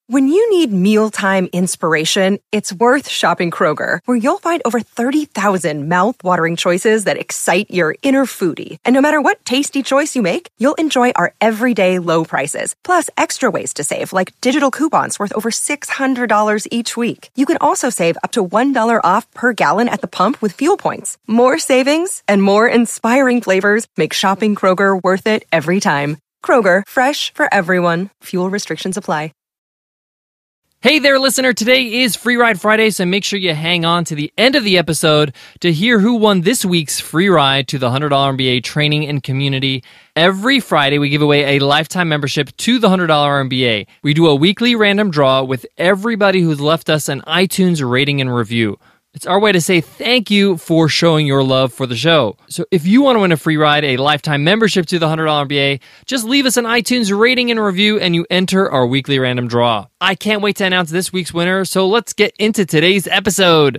When you need mealtime inspiration, it's worth shopping Kroger, where you'll find over 30,000 mouth-watering choices that excite your inner foodie. And no matter what tasty choice you make, you'll enjoy our everyday low prices, plus extra ways to save, like digital coupons worth over $600 each week. You can also save up to $1 off per gallon at the pump with fuel points. More savings and more inspiring flavors make shopping Kroger worth it every time. Kroger, fresh for everyone. Fuel restrictions apply. Hey there, listener. Today is Free Ride Friday, so make sure you hang on to the end of the episode to hear who won this week's free ride to the $100 MBA training and community. Every Friday, we give away a lifetime membership to the $100 MBA. We do a weekly random draw with everybody who's left us an iTunes rating and review. It's our way to say thank you for showing your love for the show. So if you want to win a free ride, a lifetime membership to the $100 MBA, just leave us an iTunes rating and review and you enter our weekly random draw. I can't wait to announce this week's winner, so let's get into today's episode.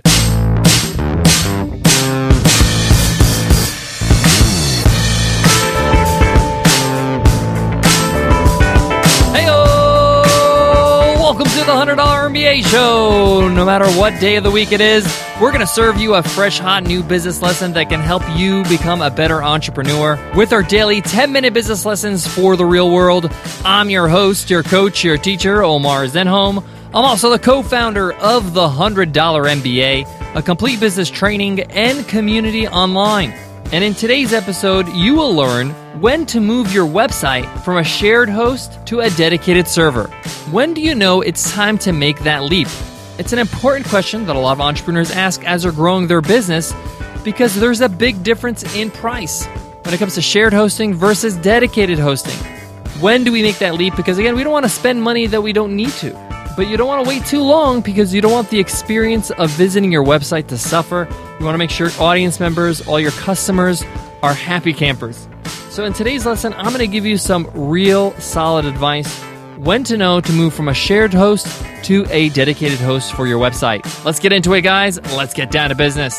Welcome to the $100 MBA show. No matter what day of the week it is, we're going to serve you a fresh, hot new business lesson that can help you become a better entrepreneur with our daily 10-minute business lessons for the real world. I'm your host, your coach, your teacher, Omar Zenhom. I'm also the co-founder of the $100 MBA, a complete business training and community online. And in today's episode, you will learn when to move your website from a shared host to a dedicated server. When do you know it's time to make that leap? It's an important question that a lot of entrepreneurs ask as they're growing their business because there's a big difference in price when it comes to shared hosting versus dedicated hosting. When do we make that leap? Because again, we don't want to spend money that we don't need to. But you don't want to wait too long because you don't want the experience of visiting your website to suffer. You want to make sure audience members, all your customers, are happy campers. So in today's lesson, I'm going to give you some real solid advice when to know to move from a shared host to a dedicated host for your website. Let's get into it, guys. Let's get down to business.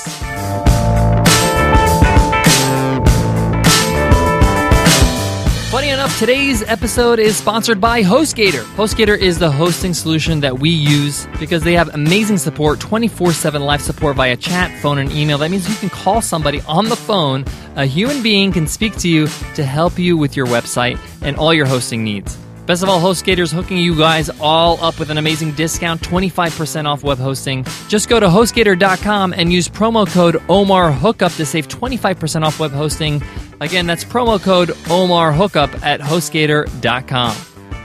Funny enough, today's episode is sponsored by HostGator. HostGator is the hosting solution that we use because they have amazing support, 24/7 live support via chat, phone, and email. That means you can call somebody on the phone. A human being can speak to you to help you with your website and all your hosting needs. Best of all, HostGator is hooking you guys all up with an amazing discount, 25% off web hosting. Just go to HostGator.com and use promo code OMARHookup to save 25% off web hosting. Again, that's promo code OMARHookup at HostGator.com.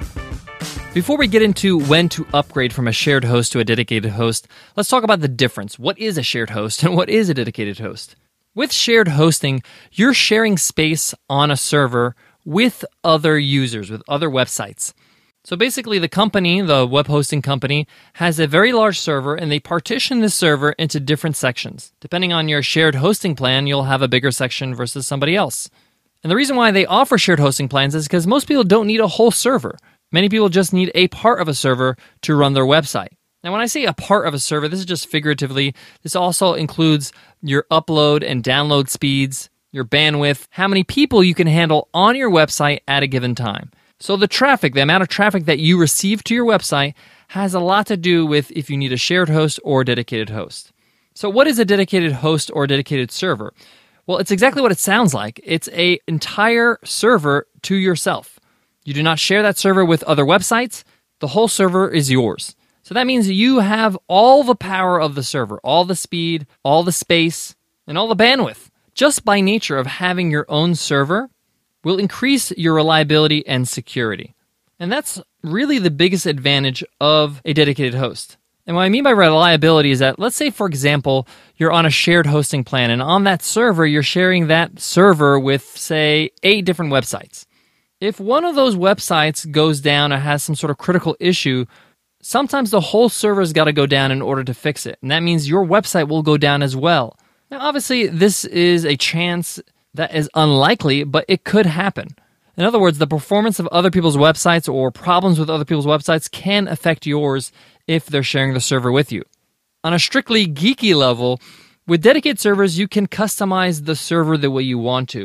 Before we get into when to upgrade from a shared host to a dedicated host, let's talk about the difference. What is a shared host and what is a dedicated host? With shared hosting, you're sharing space on a server with other users, with other websites. So basically the company, the web hosting company, has a very large server and they partition this server into different sections. Depending on your shared hosting plan, you'll have a bigger section versus somebody else. And the reason why they offer shared hosting plans is because most people don't need a whole server. Many people just need a part of a server to run their website. Now, when I say a part of a server, this is just figuratively. This also includes your upload and download speeds, your bandwidth, how many people you can handle on your website at a given time. So the traffic, the amount of traffic that you receive to your website has a lot to do with if you need a shared host or a dedicated host. So what is a dedicated host or a dedicated server? Well, it's exactly what it sounds like. It's an entire server to yourself. You do not share that server with other websites. The whole server is yours. So that means you have all the power of the server, all the speed, all the space, and all the bandwidth. Just by nature of having your own server will increase your reliability and security. And that's really the biggest advantage of a dedicated host. And what I mean by reliability is that, let's say, for example, you're on a shared hosting plan, and on that server, you're sharing that server with, say, 8 different websites. If one of those websites goes down or has some sort of critical issue, sometimes the whole server's got to go down in order to fix it. And that means your website will go down as well. Now, obviously, this is a chance that is unlikely, but it could happen. In other words, the performance of other people's websites or problems with other people's websites can affect yours if they're sharing the server with you. On a strictly geeky level, with dedicated servers, you can customize the server the way you want to.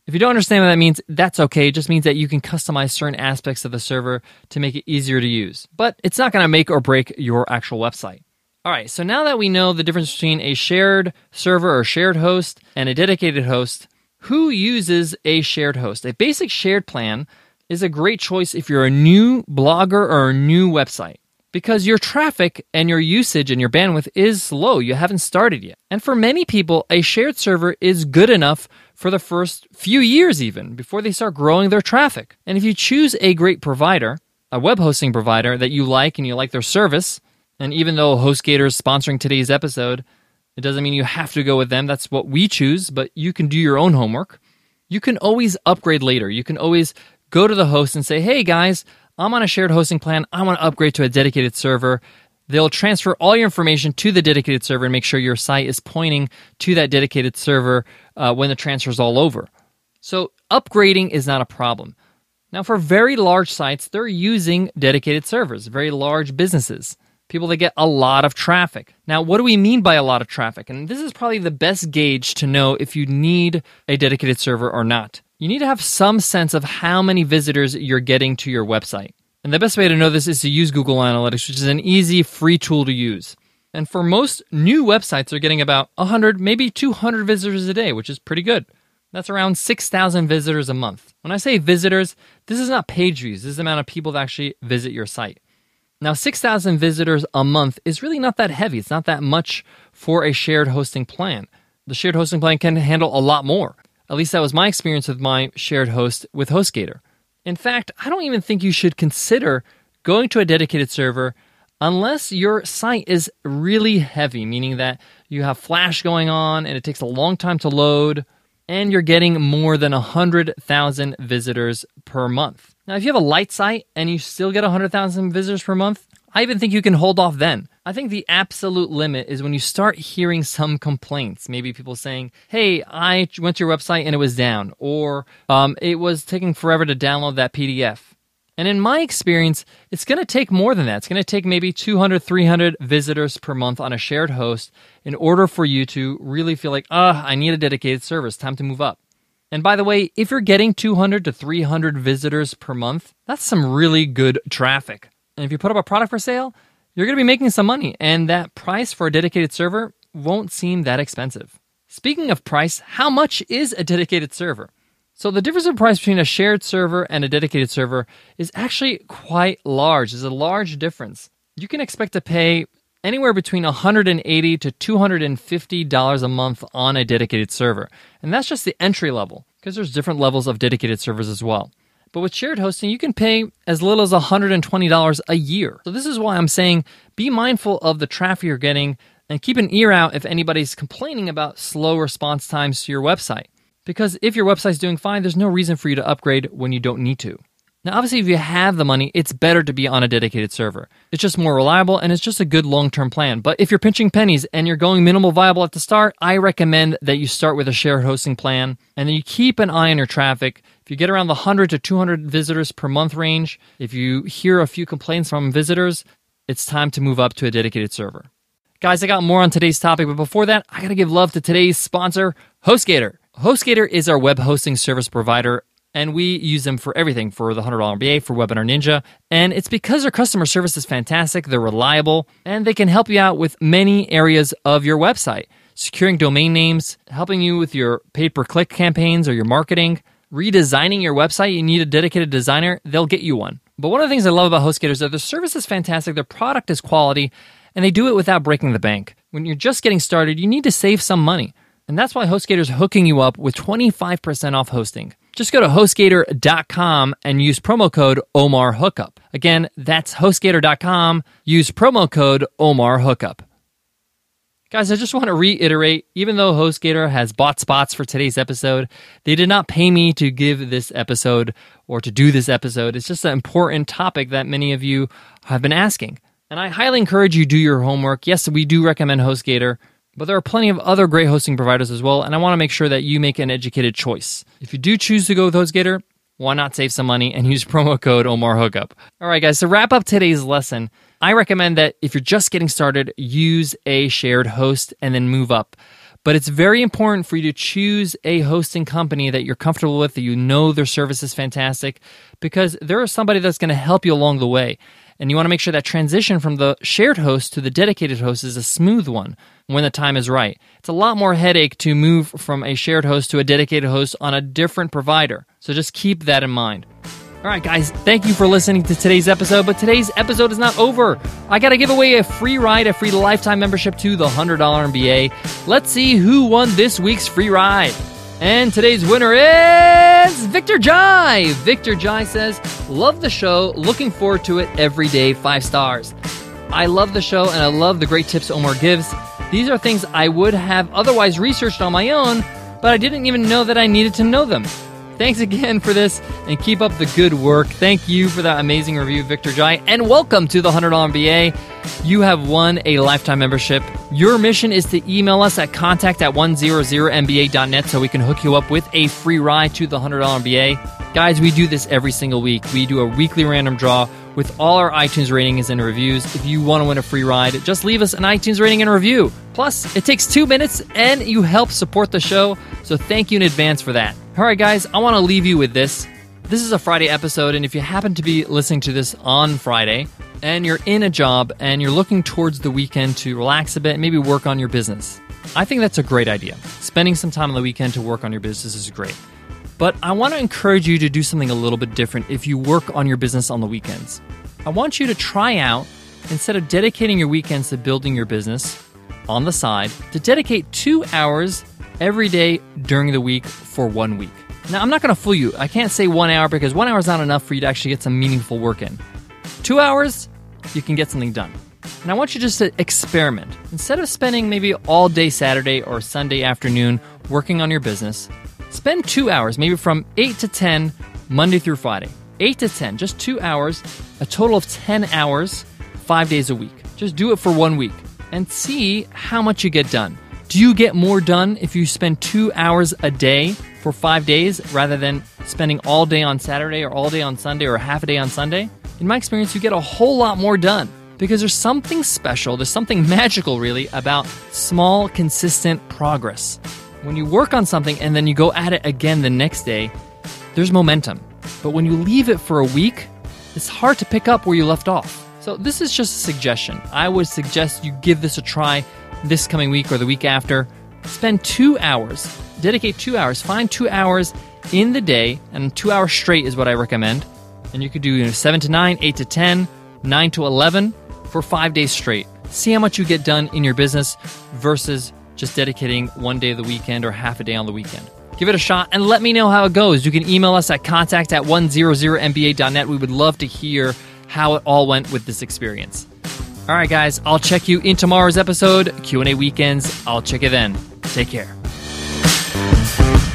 If you don't understand what that means, that's okay. It just means that you can customize certain aspects of the server to make it easier to use. But it's not going to make or break your actual website. All right, so now that we know the difference between a shared server or shared host and a dedicated host, who uses a shared host? A basic shared plan is a great choice if you're a new blogger or a new website, because your traffic and your usage and your bandwidth is low. You haven't started yet. And for many people, a shared server is good enough for the first few years even, before they start growing their traffic. And if you choose a great provider, a web hosting provider that you like and you like their service, and even though HostGator is sponsoring today's episode, it doesn't mean you have to go with them. That's what we choose, but you can do your own homework. You can always upgrade later. You can always go to the host and say, hey guys, I'm on a shared hosting plan. I want to upgrade to a dedicated server. They'll transfer all your information to the dedicated server and make sure your site is pointing to that dedicated server when the transfer is all over. So upgrading is not a problem. Now, for very large sites, they're using dedicated servers, very large businesses, people that get a lot of traffic. Now, what do we mean by a lot of traffic? And this is probably the best gauge to know if you need a dedicated server or not. You need to have some sense of how many visitors you're getting to your website. And the best way to know this is to use Google Analytics, which is an easy, free tool to use. And for most new websites, they're getting about 100, maybe 200 visitors a day, which is pretty good. That's around 6,000 visitors a month. When I say visitors, this is not page views. This is the amount of people that actually visit your site. Now, 6,000 visitors a month is really not that heavy. It's not that much for a shared hosting plan. The shared hosting plan can handle a lot more. At least that was my experience with my shared host with HostGator. In fact, I don't even think you should consider going to a dedicated server unless your site is really heavy, meaning that you have Flash going on and it takes a long time to load, and you're getting more than 100,000 visitors per month. Now, if you have a light site and you still get 100,000 visitors per month, I even think you can hold off then. I think the absolute limit is when you start hearing some complaints. Maybe people saying, hey, I went to your website and it was down, or it was taking forever to download that PDF. And in my experience, it's going to take more than that. It's going to take maybe 200, 300 visitors per month on a shared host in order for you to really feel like, I need a dedicated server. It's time to move up. And by the way, if you're getting 200 to 300 visitors per month, that's some really good traffic. And if you put up a product for sale, you're going to be making some money, and that price for a dedicated server won't seem that expensive. Speaking of price, how much is a dedicated server? So the difference in price between a shared server and a dedicated server is actually quite large. There's a large difference. You can expect to pay anywhere between $180 to $250 a month on a dedicated server. And that's just the entry level, because there's different levels of dedicated servers as well. But with shared hosting, you can pay as little as $120 a year. So this is why I'm saying be mindful of the traffic you're getting and keep an ear out if anybody's complaining about slow response times to your website. Because if your website's doing fine, there's no reason for you to upgrade when you don't need to. Now, obviously, if you have the money, it's better to be on a dedicated server. It's just more reliable, and it's just a good long-term plan. But if you're pinching pennies and you're going minimal viable at the start, I recommend that you start with a shared hosting plan, and then you keep an eye on your traffic. If you get around the 100 to 200 visitors per month range, if you hear a few complaints from visitors, it's time to move up to a dedicated server. Guys, I got more on today's topic, but before that, I got to give love to today's sponsor, HostGator. HostGator is our web hosting service provider, and we use them for everything, for the $100 MBA, for Webinar Ninja. And it's because their customer service is fantastic, they're reliable, and they can help you out with many areas of your website. Securing domain names, helping you with your pay-per-click campaigns or your marketing, redesigning your website. You need a dedicated designer, they'll get you one. But one of the things I love about HostGator is that their service is fantastic, their product is quality, and they do it without breaking the bank. When you're just getting started, you need to save some money. And that's why HostGator is hooking you up with 25% off hosting. Just go to HostGator.com and use promo code OmarHookup. Again, that's HostGator.com. Use promo code OmarHookup. Guys, I just want to reiterate, even though HostGator has bought spots for today's episode, they did not pay me to give this episode or to do this episode. It's just an important topic that many of you have been asking. And I highly encourage you to do your homework. Yes, we do recommend HostGator, but there are plenty of other great hosting providers as well, and I want to make sure that you make an educated choice. If you do choose to go with HostGator, why not save some money and use promo code OmarHookup? All right, guys, to wrap up today's lesson, I recommend that if you're just getting started, use a shared host and then move up. But it's very important for you to choose a hosting company that you're comfortable with, that you know their service is fantastic, because there is somebody that's going to help you along the way. And you want to make sure that transition from the shared host to the dedicated host is a smooth one when the time is right. It's a lot more headache to move from a shared host to a dedicated host on a different provider. So just keep that in mind. All right, guys, thank you for listening to today's episode, but today's episode is not over. I got to give away a free ride, a free lifetime membership to the $100 MBA. Let's see who won this week's free ride. And today's winner is Victor Jai. Victor Jai says, love the show, looking forward to it every day, 5 stars. I love the show and I love the great tips Omar gives. These are things I would have otherwise researched on my own, but I didn't even know that I needed to know them. Thanks again for this, and keep up the good work. Thank you for that amazing review, Victor Jai, and welcome to the $100 MBA. You have won a lifetime membership. Your mission is to email us at contact@100mba.net so we can hook you up with a free ride to the $100 MBA. Guys, we do this every single week. We do a weekly random draw with all our iTunes ratings and reviews. If you want to win a free ride, just leave us an iTunes rating and review. Plus, it takes 2 minutes, and you help support the show, so thank you in advance for that. All right, guys, I want to leave you with this. This is a Friday episode, and if you happen to be listening to this on Friday, and you're in a job, and you're looking towards the weekend to relax a bit, maybe work on your business, I think that's a great idea. Spending some time on the weekend to work on your business is great. But I want to encourage you to do something a little bit different if you work on your business on the weekends. I want you to try out, instead of dedicating your weekends to building your business on the side, to dedicate 2 hours every day during the week for 1 week. Now, I'm not going to fool you. I can't say 1 hour because 1 hour is not enough for you to actually get some meaningful work in. 2 hours, you can get something done. And I want you just to experiment. Instead of spending maybe all day Saturday or Sunday afternoon working on your business, spend 2 hours, maybe from 8 to 10, Monday through Friday. 8 to 10, just 2 hours, a total of 10 hours, 5 days a week. Just do it for 1 week and see how much you get done. Do you get more done if you spend 2 hours a day for 5 days rather than spending all day on Saturday or all day on Sunday or half a day on Sunday? In my experience, you get a whole lot more done because there's something special, there's something magical really about small, consistent progress. When you work on something and then you go at it again the next day, there's momentum. But when you leave it for a week, it's hard to pick up where you left off. So this is just a suggestion. I would suggest you give this a try this coming week or the week after. Spend 2 hours, dedicate 2 hours, find 2 hours in the day, and 2 hours straight is what I recommend. And you could do 7 to 9, 8 to 10, 9 to 11 for 5 days straight. See how much you get done in your business versus just dedicating 1 day of the weekend or half a day on the weekend. Give it a shot and let me know how it goes. You can email us at contact@100mba.net. We would love to hear how it all went with this experience. All right, guys, I'll check you in tomorrow's episode, Q&A Weekends. I'll check you then. Take care.